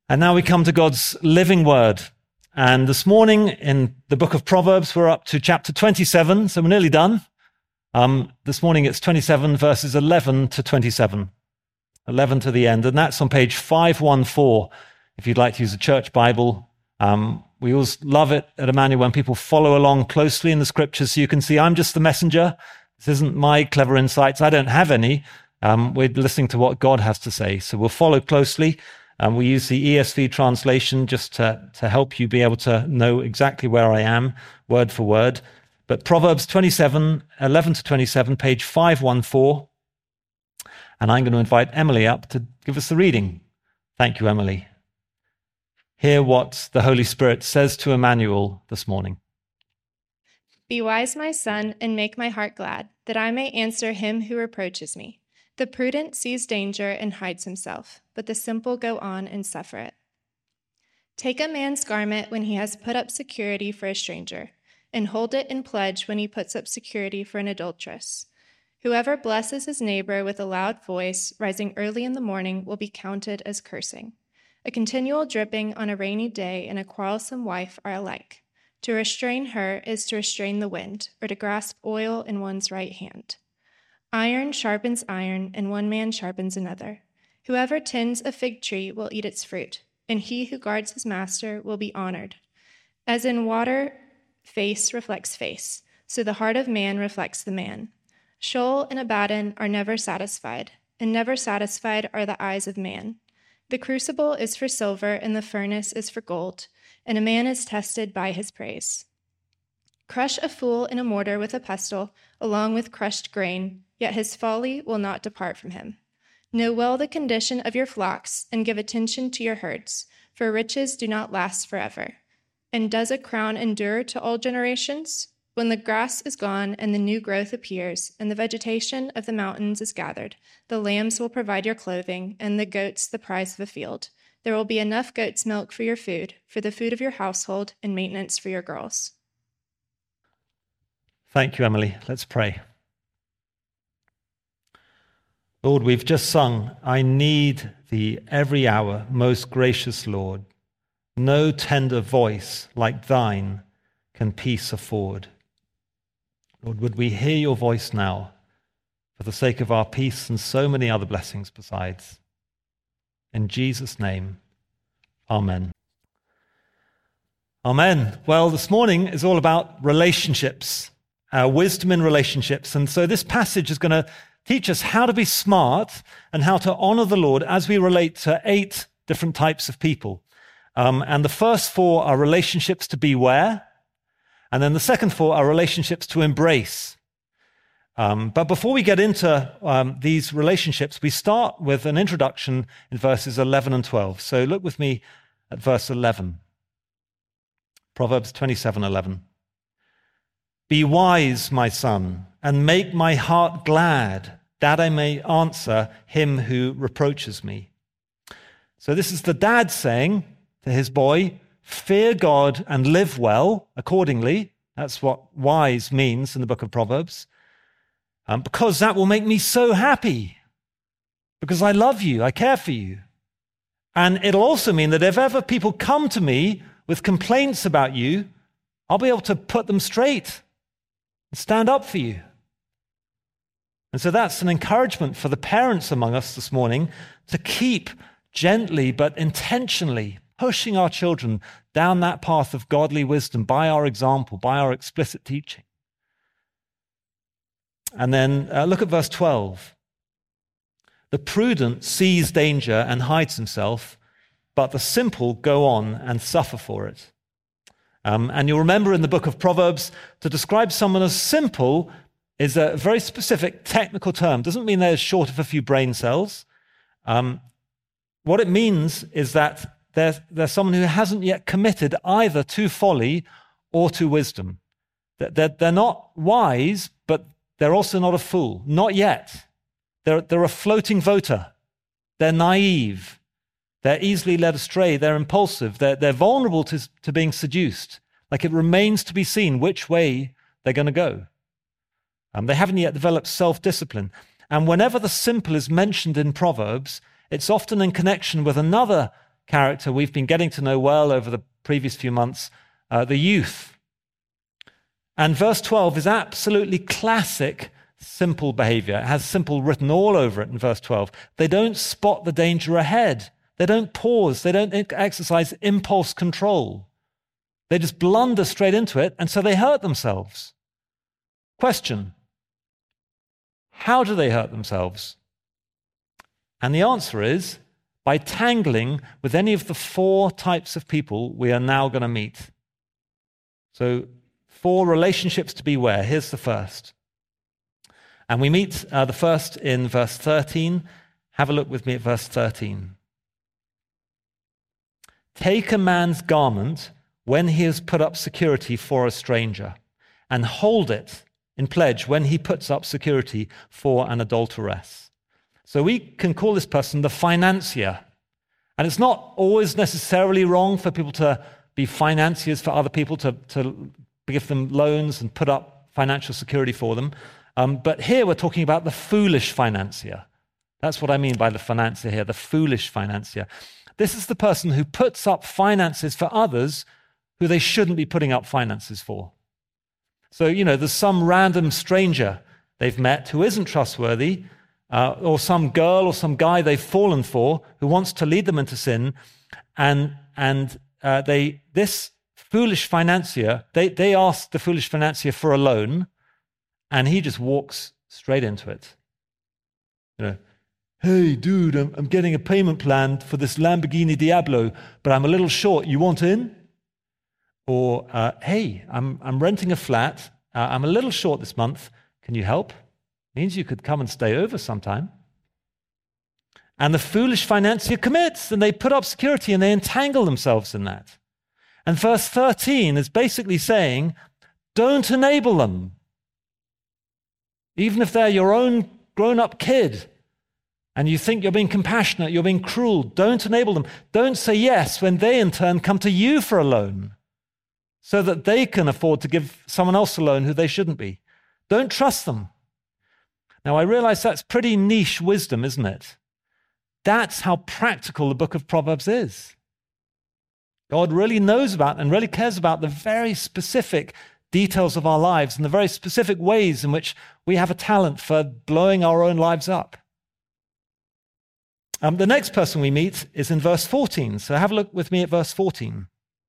And now we come to God's living word. And this morning in the book of Proverbs, we're up to chapter 27, so we're nearly done. This morning it's 27 verses 11 to 27, 11 to the end. And that's on page 514, if you'd like to use a church Bible. We always love it at Emmanuel when people follow along closely in the scriptures so you can see I'm just the messenger. This isn't my clever insights. I don't have any. We're listening to what God has to say. So we'll follow closely. We use the ESV translation just to help you be able to know exactly where I am, word for word. But Proverbs 27, 11 to 27, page 514. And I'm going to invite Emily up to give us the reading. Thank you, Emily. Hear what the Holy Spirit says to Emmanuel this morning. Be wise, my son, and make my heart glad, that I may answer him who reproaches me. The prudent sees danger and hides himself, but the simple go on and suffer it. Take a man's garment when he has put up security for a stranger, and hold it in pledge when he puts up security for an adulteress. Whoever blesses his neighbor with a loud voice, rising early in the morning, will be counted as cursing. A continual dripping on a rainy day and a quarrelsome wife are alike. To restrain her is to restrain the wind, or to grasp oil in one's right hand. Iron sharpens iron, and one man sharpens another. Whoever tends a fig tree will eat its fruit, and he who guards his master will be honored. As in water, face reflects face, so the heart of man reflects the man. Sheol and Abaddon are never satisfied, and never satisfied are the eyes of man. The crucible is for silver, and the furnace is for gold, and a man is tested by his praise. Crush a fool in a mortar with a pestle, along with crushed grain, yet his folly will not depart from him. Know well the condition of your flocks, and give attention to your herds, for riches do not last forever. And does a crown endure to all generations? When the grass is gone and the new growth appears, and the vegetation of the mountains is gathered, the lambs will provide your clothing, and the goats the price of a field. There will be enough goat's milk for your food, for the food of your household, and maintenance for your girls. Thank you, Emily. Let's pray. Lord, we've just sung, I need thee every hour, most gracious Lord. No tender voice like thine can peace afford. Lord, would we hear your voice now for the sake of our peace and so many other blessings besides. In Jesus' name, amen. Amen. Well, this morning is all about relationships, wisdom in relationships. And so this passage is going to teach us how to be smart and how to honor the Lord as we relate to 8 different types of people. And the first 4 are relationships to beware. And then the second 4 are relationships to embrace. But before we get into these relationships, we start with an introduction in verses 11 and 12. So look with me at verse 11. Proverbs 27:11. Be wise, my son, and make my heart glad, that I may answer him who reproaches me. So this is the dad saying to his boy, fear God and live well accordingly. That's what wise means in the book of Proverbs. Because that will make me so happy. Because I love you, I care for you. And it'll also mean that if ever people come to me with complaints about you, I'll be able to put them straight and stand up for you. And so that's an encouragement for the parents among us this morning to keep gently but intentionally pushing our children down that path of godly wisdom by our example, by our explicit teaching. And then look at verse 12. The prudent sees danger and hides himself, but the simple go on and suffer for it. And you'll remember in the book of Proverbs, to describe someone as simple is a very specific technical term. Doesn't mean they're short of a few brain cells. What it means is that they're someone who hasn't yet committed either to folly or to wisdom. They're not wise, but they're also not a fool. Not yet. They're a floating voter. They're naive. They're easily led astray. They're impulsive. They're vulnerable to being seduced. Like it remains to be seen which way they're going to go. They haven't yet developed self-discipline. And whenever the simple is mentioned in Proverbs, it's often in connection with another character we've been getting to know well over the previous few months, the youth. And verse 12 is absolutely classic simple behavior. It has simple written all over it in verse 12. They don't spot the danger ahead. They don't pause. They don't exercise impulse control. They just blunder straight into it, and so they hurt themselves. Question: how do they hurt themselves? And the answer is by tangling with any of the 4 types of people we are now going to meet. So 4 relationships to beware. Here's the first. And we meet the first in verse 13. Have a look with me at verse 13. Take a man's garment when he has put up security for a stranger, and hold it in pledge when he puts up security for an adulteress. So we can call this person the financier. And it's not always necessarily wrong for people to be financiers for other people, to give them loans and put up financial security for them. But here we're talking about the foolish financier. That's what I mean by the financier here, the foolish financier. This is the person who puts up finances for others who they shouldn't be putting up finances for. So, there's some random stranger they've met who isn't trustworthy, or some girl or some guy they've fallen for who wants to lead them into sin, and this foolish financier, they ask the foolish financier for a loan, and he just walks straight into it. Hey, dude, I'm getting a payment plan for this Lamborghini Diablo, but I'm a little short. You want in? Or, hey, I'm renting a flat. I'm a little short this month. Can you help? Means you could come and stay over sometime. And the foolish financier commits, and they put up security, and they entangle themselves in that. And verse 13 is basically saying, don't enable them. Even if they're your own grown-up kid, and you think you're being compassionate, you're being cruel, don't enable them. Don't say yes when they in turn come to you for a loan so that they can afford to give someone else a loan who they shouldn't be. Don't trust them. Now, I realize that's pretty niche wisdom, isn't it? That's how practical the book of Proverbs is. God really knows about and really cares about the very specific details of our lives and the very specific ways in which we have a talent for blowing our own lives up. The next person we meet is in verse 14. So have a look with me at verse 14.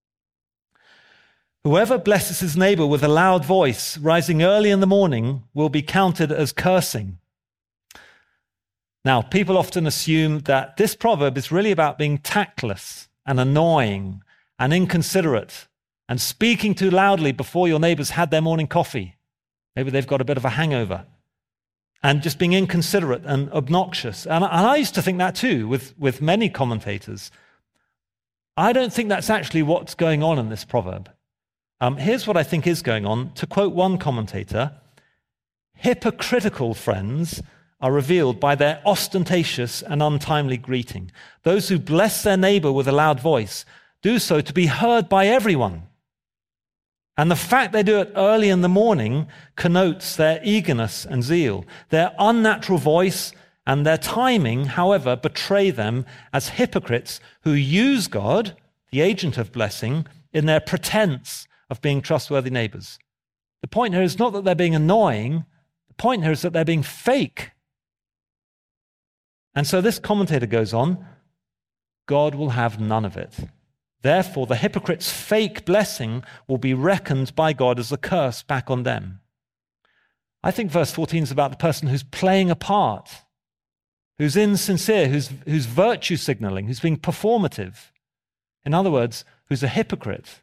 Whoever blesses his neighbor with a loud voice, rising early in the morning, will be counted as cursing. Now, people often assume that this proverb is really about being tactless and annoying and inconsiderate and speaking too loudly before your neighbors had their morning coffee. Maybe they've got a bit of a hangover. And just being inconsiderate and obnoxious. And I used to think that too, with many commentators. I don't think that's actually what's going on in this proverb. Here's what I think is going on. To quote one commentator, hypocritical friends are revealed by their ostentatious and untimely greeting. Those who bless their neighbor with a loud voice do so to be heard by everyone. And the fact they do it early in the morning connotes their eagerness and zeal. Their unnatural voice and their timing, however, betray them as hypocrites who use God, the agent of blessing, in their pretense of being trustworthy neighbors. The point here is not that they're being annoying. The point here is that they're being fake. And so this commentator goes on, God will have none of it. Therefore, the hypocrite's fake blessing will be reckoned by God as a curse back on them. I think verse 14 is about the person who's playing a part, who's insincere, who's virtue signaling, who's being performative. In other words, who's a hypocrite.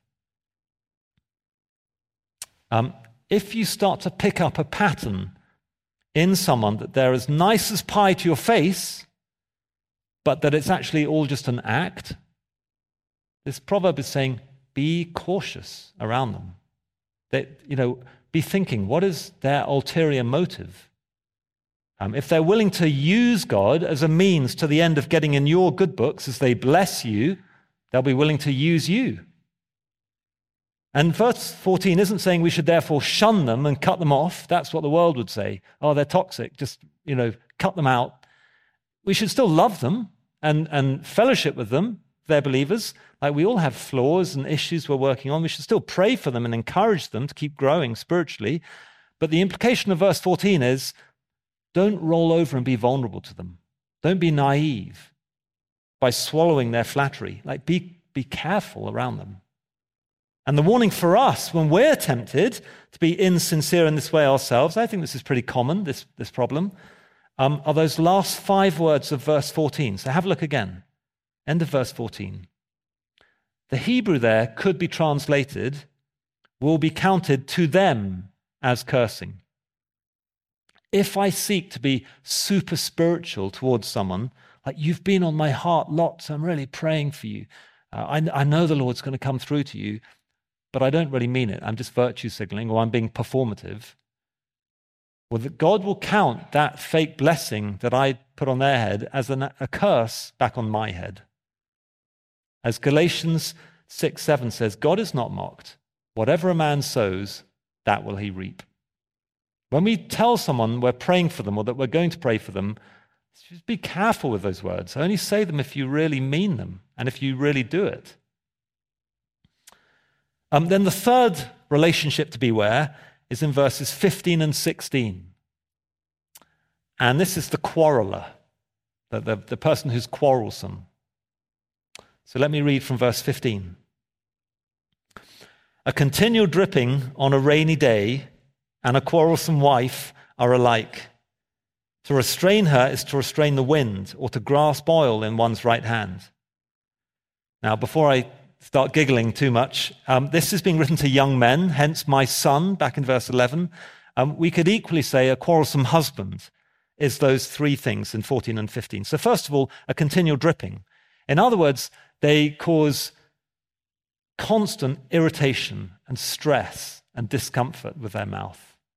If you start to pick up a pattern in someone that they're as nice as pie to your face, but that it's actually all just an act, this proverb is saying, be cautious around them. Be thinking, what is their ulterior motive? If they're willing to use God as a means to the end of getting in your good books as they bless you, they'll be willing to use you. And verse 14 isn't saying we should therefore shun them and cut them off. That's what the world would say. Oh, they're toxic. Just, cut them out. We should still love them and fellowship with them, they're believers. Like, we all have flaws and issues we're working on. We should still pray for them and encourage them to keep growing spiritually. But the implication of verse 14 is, don't roll over and be vulnerable to them. Don't be naive by swallowing their flattery. Like, be careful around them. And the warning for us when we're tempted to be insincere in this way ourselves, I think this is pretty common, this problem, are those last 5 words of verse 14. So have a look again. End of verse 14. The Hebrew there could be translated, will be counted to them as cursing. If I seek to be super spiritual towards someone, like, you've been on my heart lots, I'm really praying for you. I know the Lord's going to come through to you, but I don't really mean it. I'm just virtue signaling, or I'm being performative. Well, that God will count that fake blessing that I put on their head as a curse back on my head. As Galatians 6:7 says, God is not mocked. Whatever a man sows, that will he reap. When we tell someone we're praying for them or that we're going to pray for them, just be careful with those words. Only say them if you really mean them and if you really do it. Then the third relationship to beware is in verses 15 and 16. And this is the quarreler, the person who's quarrelsome. So let me read from verse 15. A continual dripping on a rainy day and a quarrelsome wife are alike. To restrain her is to restrain the wind, or to grasp oil in one's right hand. Now, before I start giggling too much, this is being written to young men, hence my son, back in verse 11. We could equally say a quarrelsome husband is those 3 things in 14 and 15. So first of all, a continual dripping. In other words, they cause constant irritation and stress and discomfort with their mouth.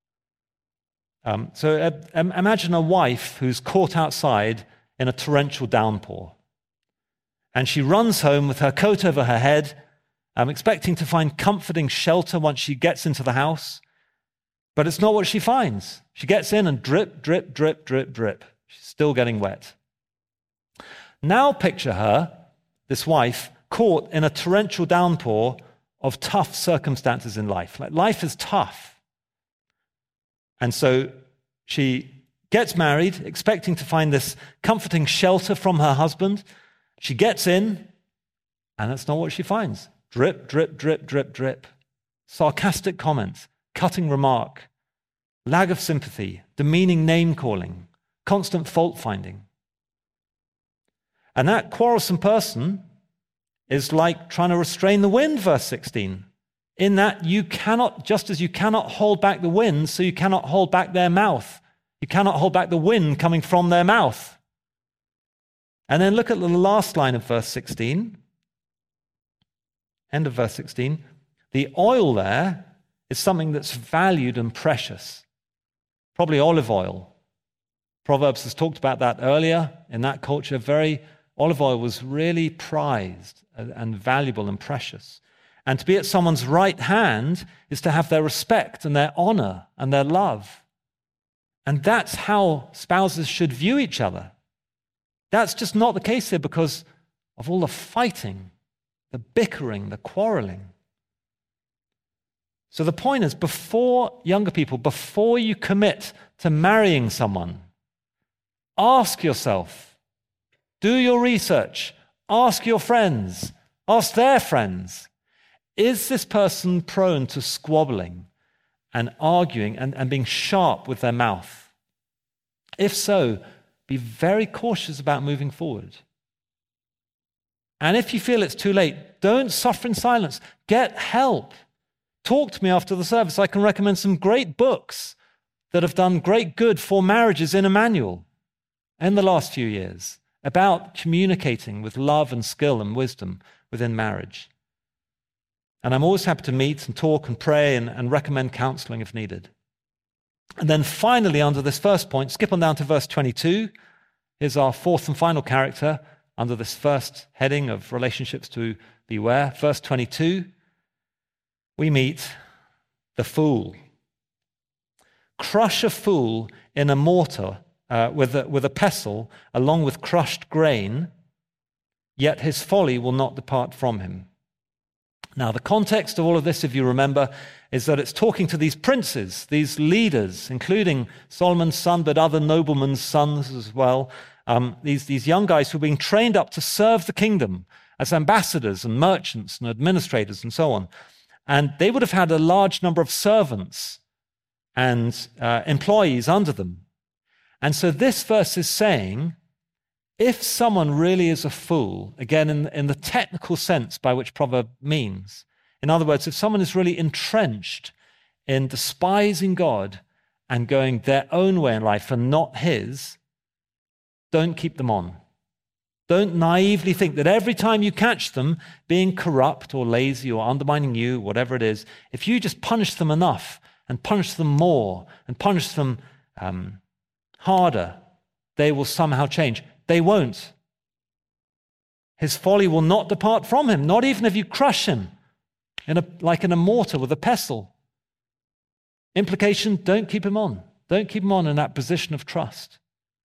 So imagine a wife who's caught outside in a torrential downpour. And she runs home with her coat over her head, expecting to find comforting shelter once she gets into the house. But it's not what she finds. She gets in and drip, drip, drip, drip, drip. She's still getting wet. Now picture her, this wife, caught in a torrential downpour of tough circumstances in life. Like, life is tough. And so she gets married, expecting to find this comforting shelter from her husband. She gets in, and that's not what she finds. Drip, drip, drip, drip, drip. Sarcastic comments, cutting remark, lack of sympathy, demeaning name-calling, constant fault-finding. And that quarrelsome person is like trying to restrain the wind, verse 16. In that you cannot, just as you cannot hold back the wind, so you cannot hold back their mouth. You cannot hold back the wind coming from their mouth. And then look at the last line of verse 16. End of verse 16. The oil there is something that's valued and precious. Probably olive oil. Proverbs has talked about that earlier. In that culture, olive oil was really prized and valuable and precious. And to be at someone's right hand is to have their respect and their honor and their love. And that's how spouses should view each other. That's just not the case here because of all the fighting, the bickering, the quarreling. So the point is, younger people, before you commit to marrying someone, ask yourself, do your research, ask your friends, ask their friends, is this person prone to squabbling and arguing and being sharp with their mouth? If so, be very cautious about moving forward. And if you feel it's too late, don't suffer in silence. Get help. Talk to me after the service. I can recommend some great books that have done great good for marriages in Emmanuel in the last few years about communicating with love and skill and wisdom within marriage. And I'm always happy to meet and talk and pray and recommend counseling if needed. And then finally, under this first point, skip on down to verse 22. Here's our fourth and final character under this first heading of relationships to beware. Verse 22, we meet the fool. Crush a fool in a mortar with a pestle along with crushed grain, yet his folly will not depart from him. Now, the context of all of this, if you remember, is that it's talking to these princes, these leaders, including Solomon's son, but other noblemen's sons as well, these young guys who are being trained up to serve the kingdom as ambassadors and merchants and administrators and so on. And they would have had a large number of servants and employees under them. And so this verse is saying, if someone really is a fool, again, in the technical sense by which proverb means, in other words, if someone is really entrenched in despising God and going their own way in life and not his, don't keep them on. Don't naively think that every time you catch them being corrupt or lazy or undermining you, whatever it is, if you just punish them enough and punish them more and punish them harder, they will somehow change. They won't. His folly will not depart from him, not even if you crush him like in a mortar with a pestle. Implication, don't keep him on. Don't keep him on in that position of trust.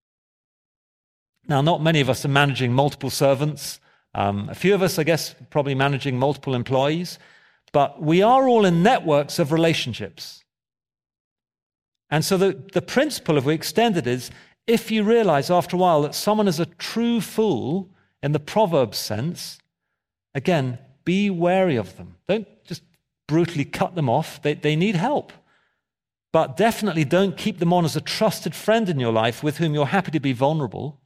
Now, not many of us are managing multiple servants. A few of us, I guess, probably managing multiple employees. But we are all in networks of relationships. And so the principle, if we extend it, is if you realize after a while that someone is a true fool in the Proverbs sense, again, be wary of them. Don't just brutally cut them off. They need help. But definitely don't keep them on as a trusted friend in your life with whom you're happy to be vulnerable.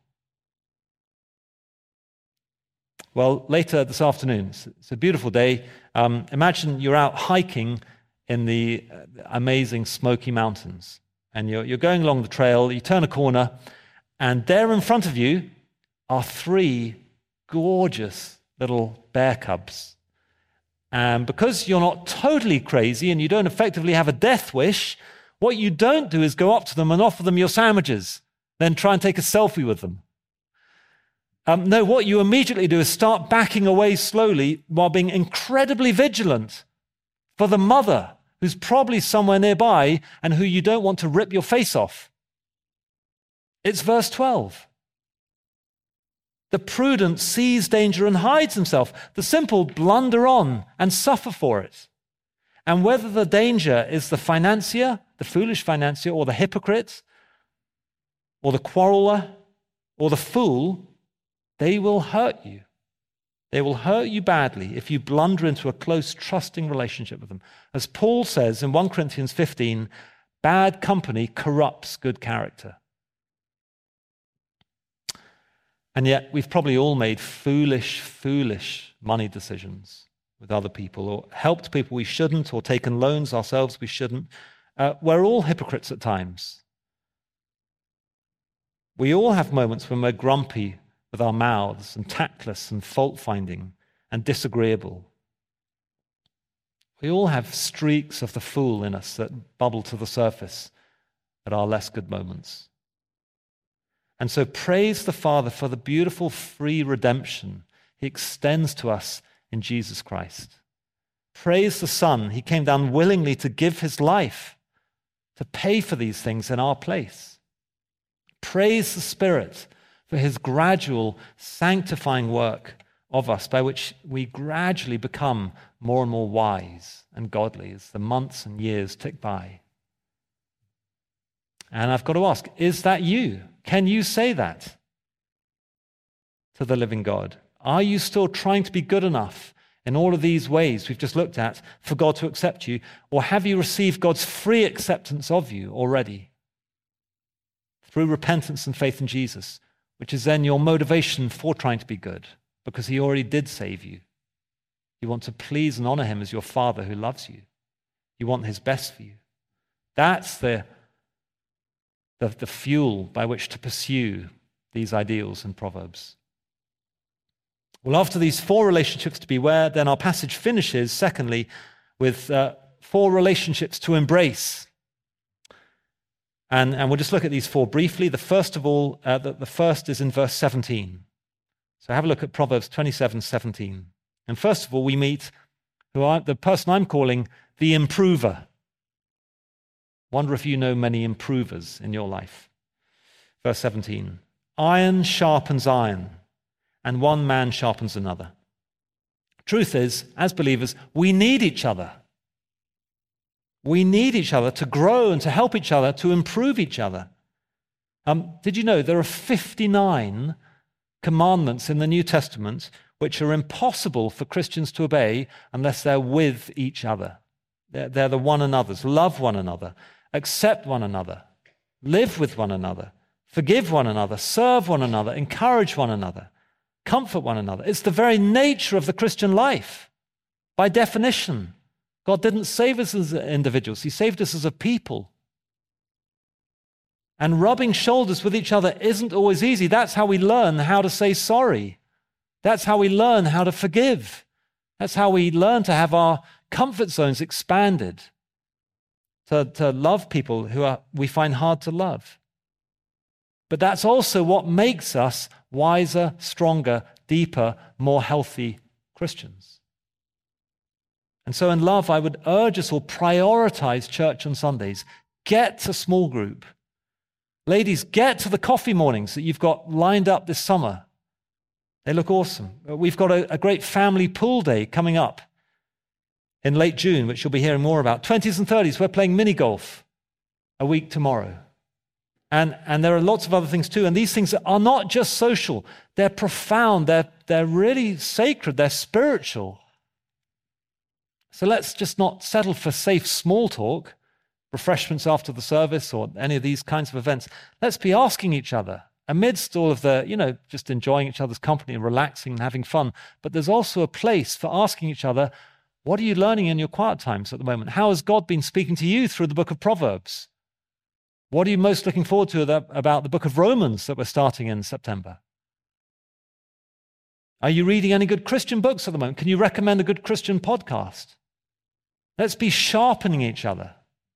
Well, later this afternoon, it's a beautiful day. Imagine you're out hiking in the amazing Smoky Mountains. And you're going along the trail, you turn a corner, and there in front of you are 3 gorgeous little bear cubs. And because you're not totally crazy and you don't effectively have a death wish, what you don't do is go up to them and offer them your sandwiches, then try and take a selfie with them. No, what you immediately do is start backing away slowly while being incredibly vigilant for the mother who's probably somewhere nearby and who you don't want to rip your face off. It's verse 12. The prudent sees danger and hides himself. The simple blunder on and suffer for it. And whether the danger is the financier, the foolish financier, or the hypocrite, or the quarreler, or the fool, they will hurt you. They will hurt you badly if you blunder into a close, trusting relationship with them. As Paul says in 1 Corinthians 15, bad company corrupts good character. And yet we've probably all made foolish money decisions with other people, or helped people we shouldn't, or taken loans ourselves we shouldn't. We're all hypocrites at times. We all have moments when we're grumpy with our mouths and tactless and fault-finding and disagreeable. We all have streaks of the fool in us that bubble to the surface at our less good moments. And so praise the Father for the beautiful free redemption he extends to us in Jesus Christ. Praise the Son. He came down willingly to give his life, to pay for these things in our place. Praise the Spirit for his gradual sanctifying work of us, by which we gradually become more and more wise and godly as the months and years tick by. And I've got to ask, is that you? Can you say that to the living God? Are you still trying to be good enough in all of these ways we've just looked at for God to accept you? Or have you received God's free acceptance of you already through repentance and faith in Jesus, which is then your motivation for trying to be good, because he already did save you. You want to please and honor him as your Father who loves you. You want his best for you. That's the fuel by which to pursue these ideals and Proverbs. Well, after these 4 relationships to beware, then our passage finishes, secondly, with 4 relationships to embrace. And we'll just look at these 4 briefly. The first of all, the first is in verse 17. So have a look at Proverbs 27:17. And first of all, we meet the person I'm calling the improver. Wonder if you know many improvers in your life. Verse 17. Iron sharpens iron, and one man sharpens another. Truth is, as believers, we need each other. We need each other to grow and to help each other, to improve each other. Did you know there are 59 commandments in the New Testament which are impossible for Christians to obey unless they're with each other? They're the one another's. Love one another, accept one another, live with one another, forgive one another, serve one another, encourage one another, comfort one another. It's the very nature of the Christian life. By definition, God didn't save us as individuals. He saved us as a people. And rubbing shoulders with each other isn't always easy. That's how we learn how to say sorry. That's how we learn how to forgive. That's how we learn to have our comfort zones expanded, to love people who we find hard to love. But that's also what makes us wiser, stronger, deeper, more healthy Christians. And so in love, I would urge us all, prioritize church on Sundays. Get to small group. Ladies, get to the coffee mornings that you've got lined up this summer. They look awesome. We've got a great family pool day coming up in late June, which you'll be hearing more about. 20s and 30s, we're playing mini golf a week tomorrow. And there are lots of other things too. And these things are not just social. They're profound. They're really sacred. They're spiritual. So let's just not settle for safe small talk, refreshments after the service or any of these kinds of events. Let's be asking each other amidst all of the, just enjoying each other's company and relaxing and having fun. But there's also a place for asking each other, what are you learning in your quiet times at the moment? How has God been speaking to you through the book of Proverbs? What are you most looking forward to about the book of Romans that we're starting in September? Are you reading any good Christian books at the moment? Can you recommend a good Christian podcast? Let's be sharpening each other.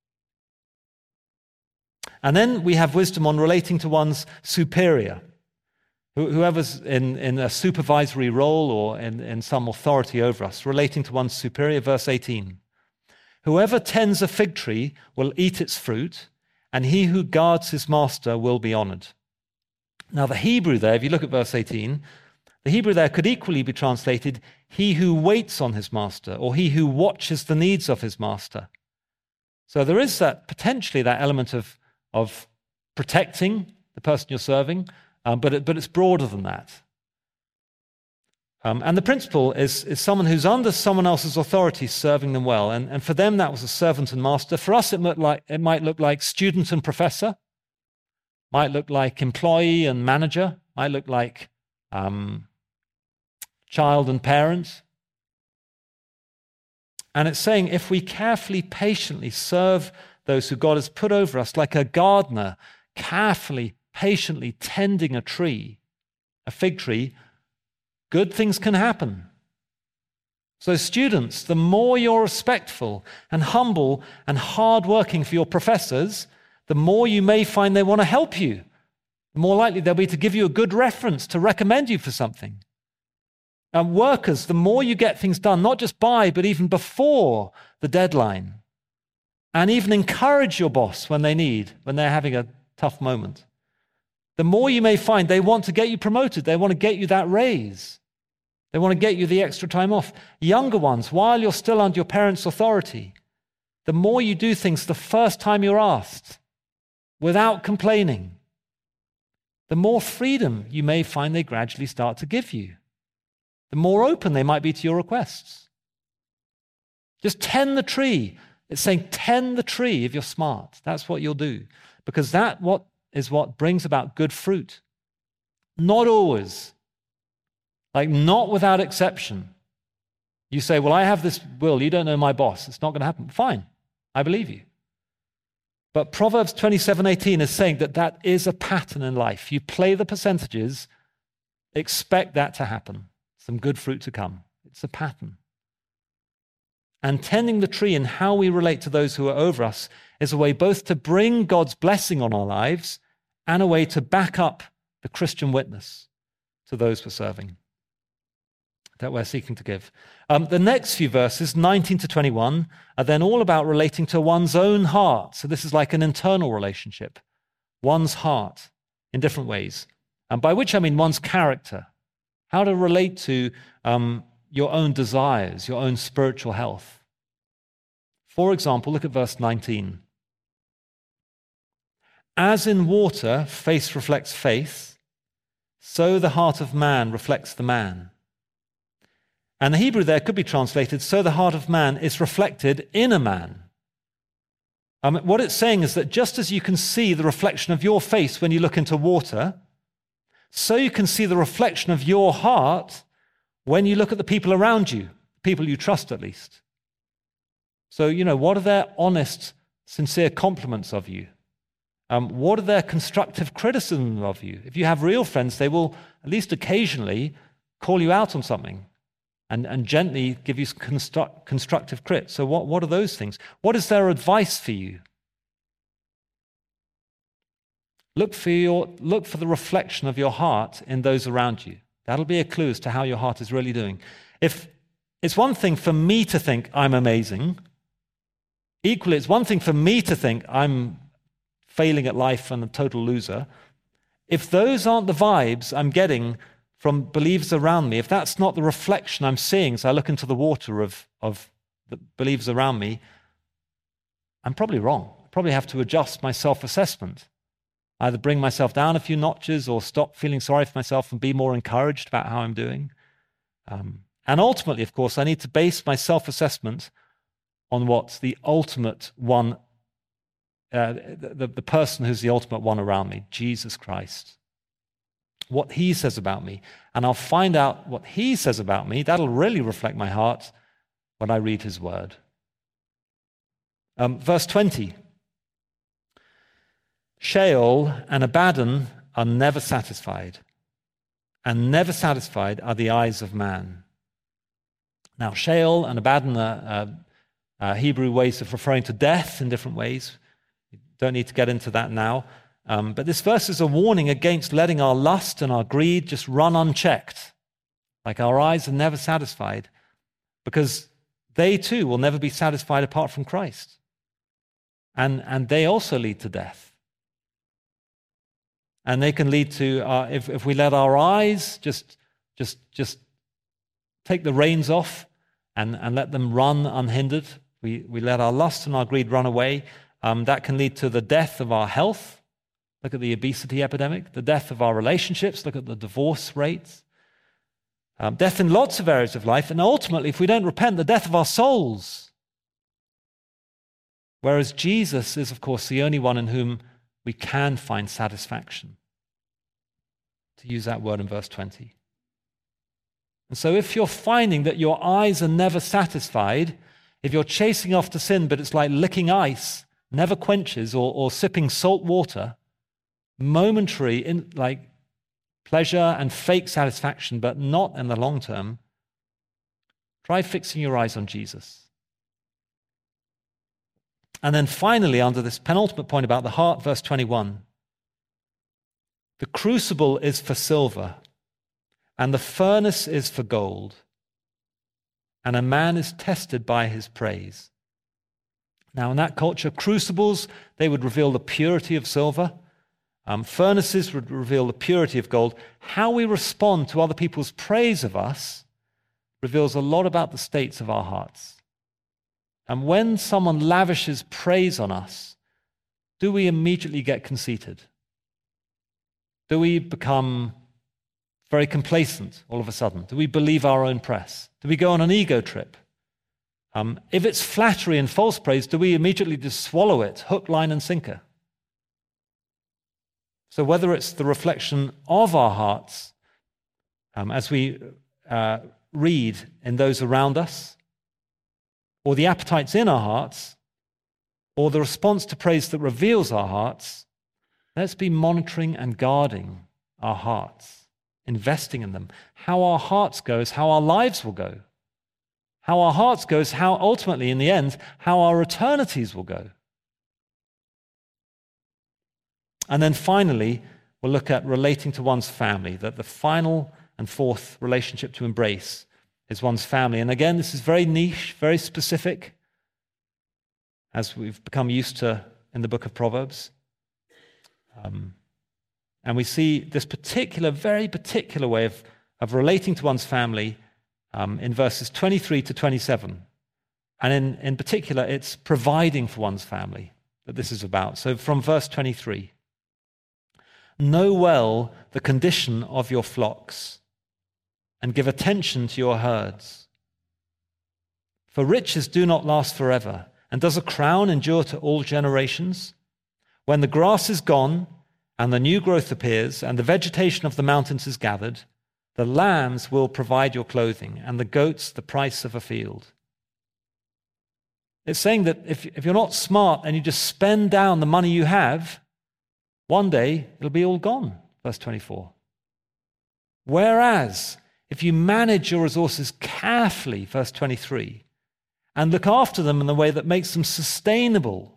And then we have wisdom on relating to one's superior. Whoever's in a supervisory role or in some authority over us, relating to one's superior, verse 18. Whoever tends a fig tree will eat its fruit, and he who guards his master will be honored. Now the Hebrew there, if you look at verse 18, the Hebrew there could equally be translated, he who waits on his master, or he who watches the needs of his master. So there is potentially that element of protecting the person you're serving, but it's broader than that. And the principle is someone who's under someone else's authority serving them well. And for them, that was a servant and master. For us, it might look like student and professor, might look like employee and manager, might look like child and parent. And it's saying if we carefully, patiently serve those who God has put over us, like a gardener carefully, patiently tending a fig tree, good things can happen. So students, the more you're respectful and humble and hardworking for your professors, the more you may find they want to help you. The more likely they'll be to give you a good reference, to recommend you for something. And workers, the more you get things done, not just by, but even before the deadline, and even encourage your boss when they're having a tough moment, the more you may find they want to get you promoted. They want to get you that raise. They want to get you the extra time off. Younger ones, while you're still under your parents' authority, the more you do things the first time you're asked, without complaining, the more freedom you may find they gradually start to give you. The more open they might be to your requests. Just tend the tree. It's saying tend the tree if you're smart. That's what you'll do. Because that is what brings about good fruit. Not always. Not without exception. You say, well, I have this will. You don't know my boss. It's not going to happen. Fine. I believe you. But Proverbs 27:18 is saying that is a pattern in life. You play the percentages, expect that to happen. Some good fruit to come. It's a pattern. And tending the tree in how we relate to those who are over us is a way both to bring God's blessing on our lives and a way to back up the Christian witness to those we're serving, that we're seeking to give. The next few verses, 19 to 21, are then all about relating to one's own heart. So this is like an internal relationship, one's heart in different ways. And by which I mean one's character. how to relate to your own desires, your own spiritual health. For example, look at verse 19. As in water, faith reflects faith, so the heart of man reflects the man. And the Hebrew there could be translated, so the heart of man is reflected in a man. What it's saying is that just as you can see the reflection of your face when you look into water, so you can see the reflection of your heart when you look at the people around you, people you trust at least. So, what are their honest, sincere compliments of you? What are their constructive criticisms of you? If you have real friends, they will at least occasionally call you out on something and gently give you constructive crit. So what are those things? What is their advice for you? Look for the reflection of your heart in those around you. That'll be a clue as to how your heart is really doing. If it's one thing for me to think I'm amazing, equally it's one thing for me to think I'm failing at life and a total loser. If those aren't the vibes I'm getting from believers around me, if that's not the reflection I'm seeing as I look into the water of the believers around me, I'm probably wrong. I probably have to adjust my self-assessment. Either bring myself down a few notches or stop feeling sorry for myself and be more encouraged about how I'm doing. And ultimately, of course, I need to base my self-assessment on what the ultimate one, the person who's the ultimate one around me, Jesus Christ. What he says about me. And I'll find out what he says about me. That'll really reflect my heart when I read his word. Verse 20. Sheol and Abaddon are never satisfied, and never satisfied are the eyes of man. Now, Sheol and Abaddon are Hebrew ways of referring to death in different ways. We don't need to get into that now. But this verse is a warning against letting our lust and our greed just run unchecked. Like our eyes are never satisfied, because they too will never be satisfied apart from Christ. And they also lead to death. And they can lead to, if we let our eyes just take the reins off and let them run unhindered, we let our lust and our greed run away, that can lead to the death of our health. Look at the obesity epidemic. The death of our relationships. Look at the divorce rates. Death in lots of areas of life. And ultimately, if we don't repent, the death of our souls. Whereas Jesus is, of course, the only one in whom we can find satisfaction, to use that word in verse 20. And so if you're finding that your eyes are never satisfied, if you're chasing after sin, but it's like licking ice, never quenches, or sipping salt water, momentary like pleasure and fake satisfaction, but not in the long term, try fixing your eyes on Jesus. And then finally, under this penultimate point about the heart, verse 21, the crucible is for silver, and the furnace is for gold, and a man is tested by his praise. Now, in that culture, crucibles, they would reveal the purity of silver. Furnaces would reveal the purity of gold. How we respond to other people's praise of us reveals a lot about the states of our hearts. And when someone lavishes praise on us, do we immediately get conceited? Do we become very complacent all of a sudden? Do we believe our own press? Do we go on an ego trip? If it's flattery and false praise, do we immediately just swallow it, hook, line, and sinker? So whether it's the reflection of our hearts as we read in those around us, or the appetites in our hearts, or the response to praise that reveals our hearts, let's be monitoring and guarding our hearts, investing in them. How our hearts go is how our lives will go. How our hearts go is how ultimately, in the end, how our eternities will go. And then finally, we'll look at relating to one's family, that the final and fourth relationship to embrace is one's family. And again, this is very niche, very specific, as we've become used to in the book of Proverbs. And we see this particular, very particular way of relating to one's family in verses 23 to 27. And in particular, it's providing for one's family that this is about. So from verse 23, know well the condition of your flocks and give attention to your herds. For riches do not last forever, and does a crown endure to all generations? When the grass is gone, and the new growth appears, and the vegetation of the mountains is gathered, the lambs will provide your clothing, and the goats the price of a field. It's saying that if you're not smart and you just spend down the money you have, one day it'll be all gone, verse 24. Whereas, if you manage your resources carefully, verse 23, and look after them in a way that makes them sustainable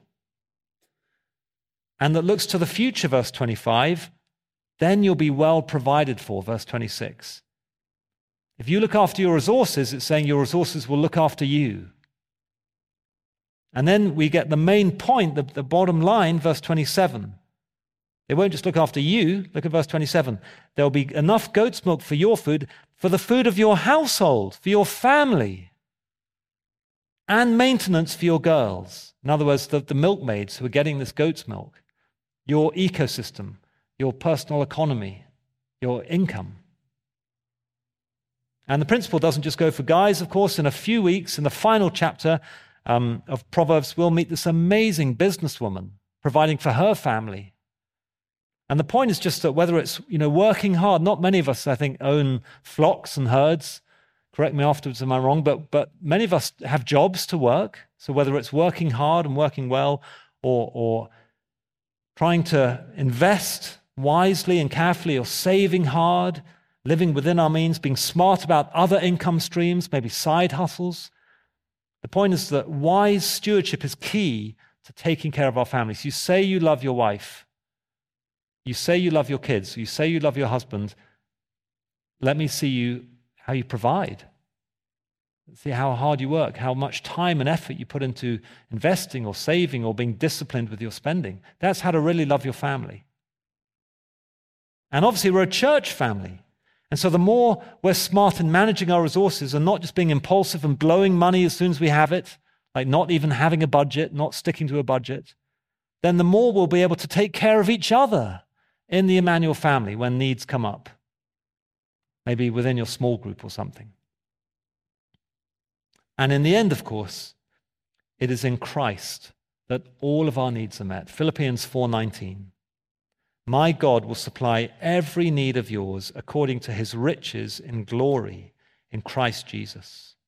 and that looks to the future, verse 25, then you'll be well provided for, verse 26. If you look after your resources, it's saying your resources will look after you. And then we get the main point, the bottom line, verse 27. They won't just look after you. Look at verse 27. There'll be enough goat's milk for your food, for the food of your household, for your family, and maintenance for your girls. In other words, the milkmaids who are getting this goat's milk, your ecosystem, your personal economy, your income. And the principle doesn't just go for guys, of course. In a few weeks, in the final chapter of Proverbs, we'll meet this amazing businesswoman providing for her family. And the point is just that whether it's working hard, not many of us, I think, own flocks and herds. Correct me afterwards if I'm wrong, but many of us have jobs to work. So whether it's working hard and working well or trying to invest wisely and carefully or saving hard, living within our means, being smart about other income streams, maybe side hustles. The point is that wise stewardship is key to taking care of our families. You say you love your wife. You say you love your kids. You say you love your husband. Let me see how you provide. See how hard you work, how much time and effort you put into investing or saving or being disciplined with your spending. That's how to really love your family. And obviously, we're a church family. And so the more we're smart in managing our resources and not just being impulsive and blowing money as soon as we have it, like not even having a budget, not sticking to a budget, then the more we'll be able to take care of each other in the Emmanuel family when needs come up. Maybe within your small group or something. And in the end, of course, it is in Christ that all of our needs are met. Philippians 4:19. My God will supply every need of yours according to his riches in glory in Christ Jesus.